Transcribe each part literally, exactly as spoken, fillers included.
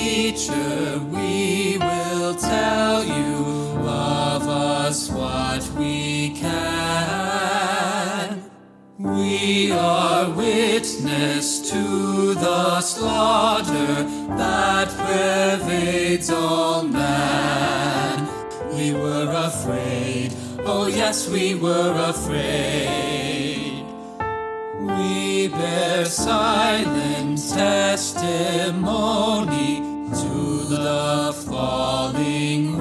teacher, we will tell you of us what we can. We are witness to the slaughter that pervades all man. We were afraid, oh yes, we were afraid. We bear silent testimony to the falling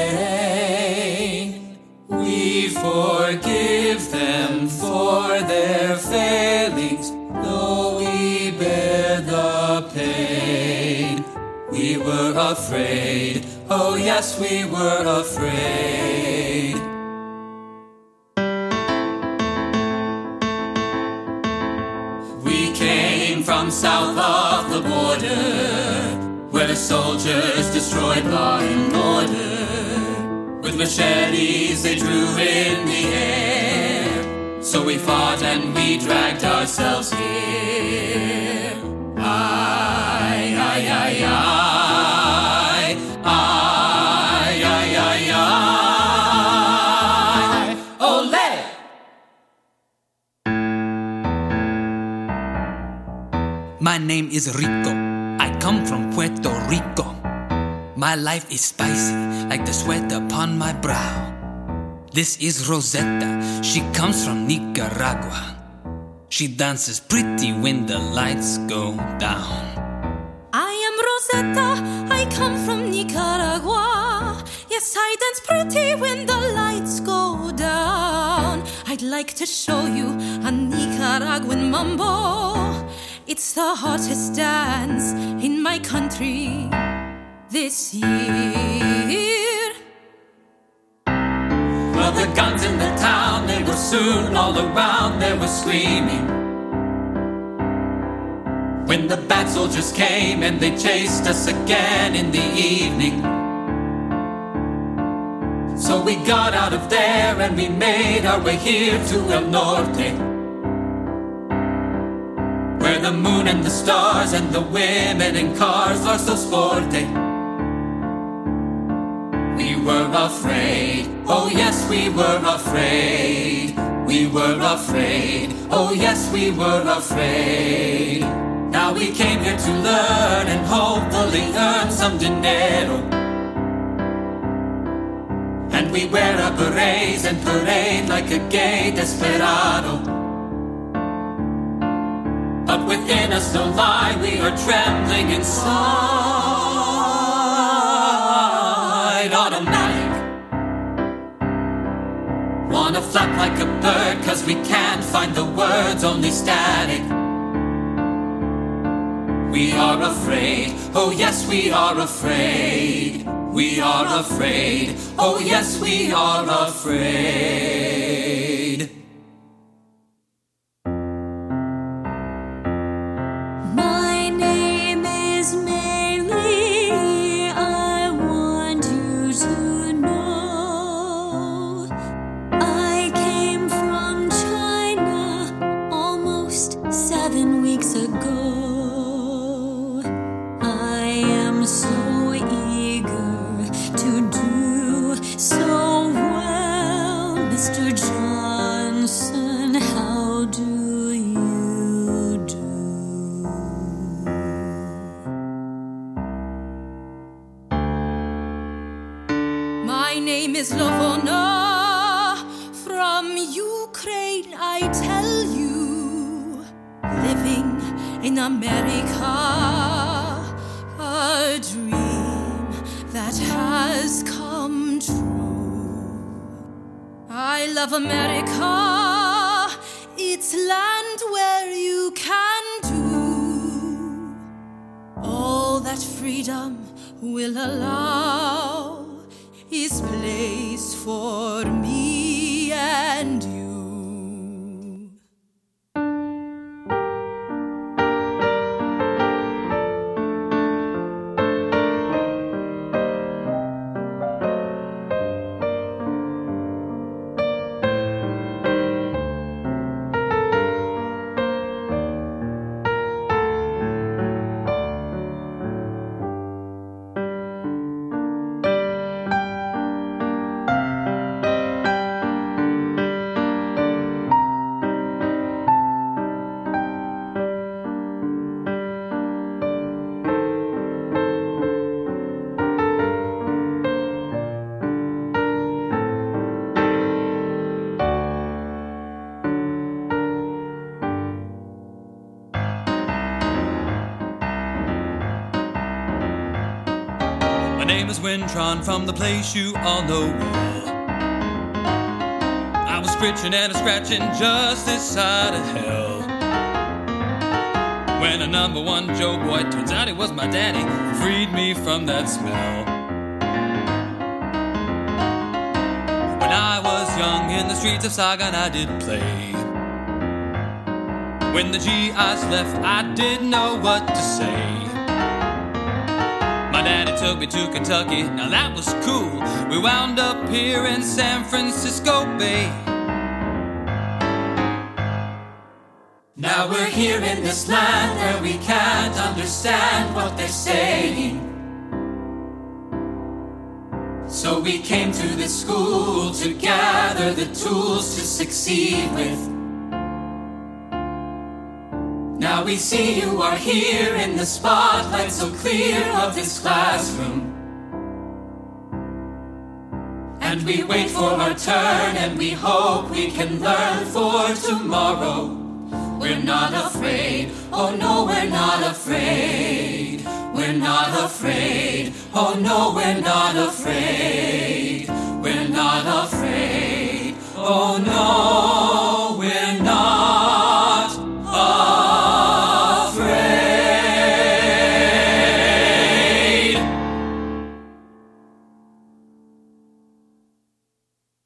rain. We forgive them for their failings, though we bear the pain. We were afraid, oh yes, we were afraid. We came from south of the border, where the soldiers destroyed law and order. With machetes they drew in the air, so we fought and we dragged ourselves here. Aye, aye, aye, aye, aye, aye, aye, aye. Ole! My name is Rico. I come from Puerto Rico. My life is spicy, like the sweat upon my brow. This is Rosetta, she comes from Nicaragua. She dances pretty when the lights go down. I am Rosetta, I come from Nicaragua. Yes, I dance pretty when the lights go down. I'd like to show you a Nicaraguan mambo. It's the hottest dance in my country this year. Well, the guns in the town, they were soon all around, they were screaming. When the bad soldiers came and they chased us again in the evening. So we got out of there and we made our way here to El Norte, where the moon and the stars and the women in cars are so sporty. We were afraid, oh yes, we were afraid. We were afraid, oh yes, we were afraid. Now we came here to learn and hopefully earn some dinero. And we wear our berets and parade like a gay desperado. But within us no lie, we are trembling inside. Automatic, wanna flap like a bird, cause we can't find the words, only static. We are afraid, oh yes, we are afraid. We are afraid, oh yes, we are afraid. My name is Mary, I want you to know. I came from China almost seven weeks ago. I am so eager to do so well, Mister Johnson, how do you do? My name is Lovona, from Ukraine, I tell you, living in America, a dream that has come true. I love America, it's land where you can do all that freedom will allow is place for me and you. name is Wintron from the place you all know well. I was scritching and a scratching just this side of hell, when a number one Joe boy, turns out it was my daddy, freed me from that smell. When I was young in the streets of Saigon I did play. When the G Is left I didn't know what to say. My daddy took me to Kentucky, now that was cool. We wound up here in San Francisco Bay. Now we're here in this land where we can't understand what they're saying. So we came to this school to gather the tools to succeed with. Now we see you are here in the spotlight so clear of this classroom. And we wait for our turn and we hope we can learn for tomorrow. We're not afraid, oh no, we're not afraid. We're not afraid, oh no, we're not afraid. We're not afraid, oh no.